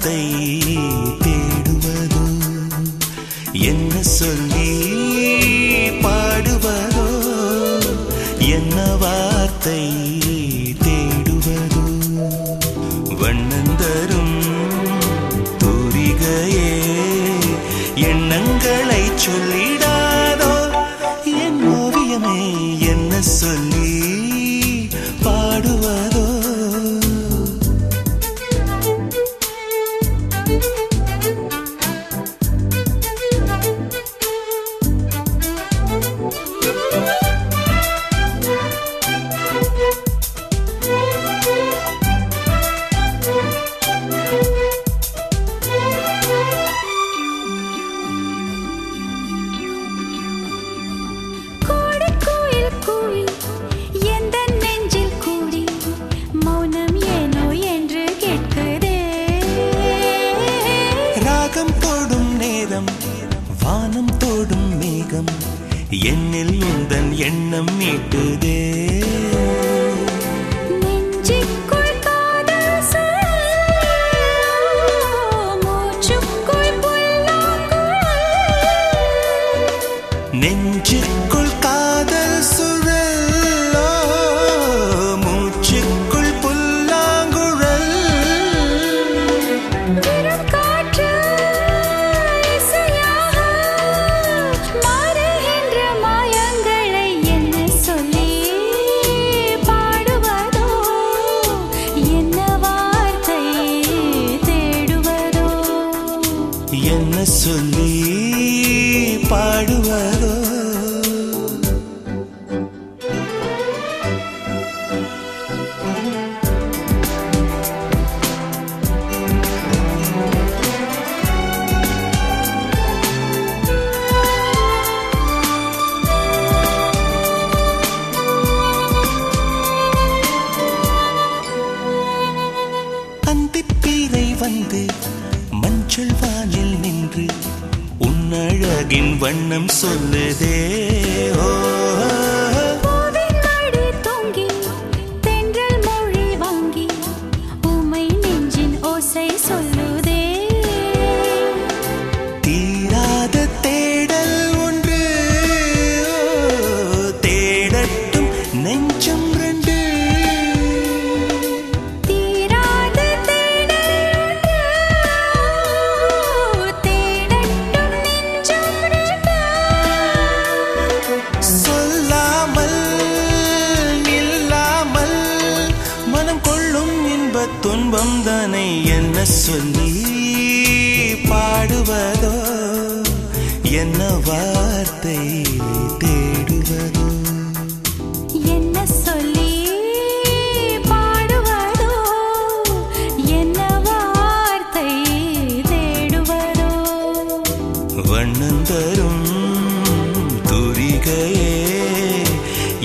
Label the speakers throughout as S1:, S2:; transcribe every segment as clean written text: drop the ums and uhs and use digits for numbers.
S1: வார்த்தை தேடுவதோ என்ன சொல்லி பாடுவதோ என்ன வார்த்தை தேடுவதோ வண்ணந்தரும் தூரிகையே எண்ணங்களை சொல்லிடாதோ என் ஓவியமே என்ன சொல்லி பாடுவதோ வானம் தோடும் மேகம் என்னில் உந்தன் எண்ணம் மீட்டுதே
S2: நெஞ்சுக்குள் காதல் மூச்சுக்குள்
S1: நெஞ்சுக்குள் காதல் சுழலோ மூச்சுக்குள் புல்லாங்குழல் என்ன சொல்லி பாடுவதோ அந்திப்பீரை வந்து மஞ்சள் வானில் நின்று உன்னழகின் வண்ணம் சொல்லுதே ஓ
S2: மடி தொங்கி தென்றல் மொழி வாங்கி உமை நெஞ்சின் ஓசை சொல்லுதே
S1: தீராத தேடல் ஒன்று தேடட்டும் நெஞ்சம் ரெண்டு துன்பம் தானே என்ன சொல்லி பாடுவதோ என்ன வார்த்தை தேடுவதோ
S2: என்ன சொல்லி பாடுவதோ என்ன வார்த்தை தேடுவதோ
S1: வண்ணந்தரும் தூரிகையே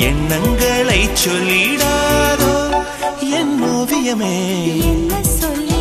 S1: எண்ணங்களை சொல்லிடாதோ என் ஓவியமே
S2: என்ன சொல்லி